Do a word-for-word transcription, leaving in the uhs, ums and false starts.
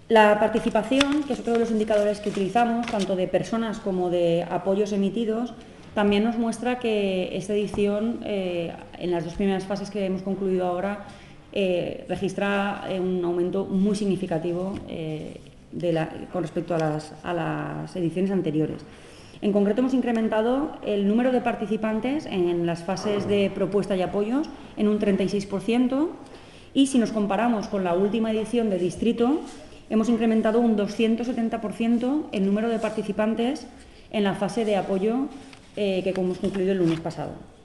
La participación, que es otro de los indicadores que utilizamos, tanto de personas como de apoyos emitidos, también nos muestra que esta edición, eh, en las dos primeras fases que hemos concluido ahora, eh, registra un aumento muy significativo eh, de la, con respecto a las, a las ediciones anteriores. En concreto, hemos incrementado el número de participantes en las fases de propuesta y apoyos en un treinta y seis por ciento, y si nos comparamos con la última edición de distrito, hemos incrementado un doscientos setenta por ciento el número de participantes en la fase de apoyo eh, que hemos concluido el lunes pasado.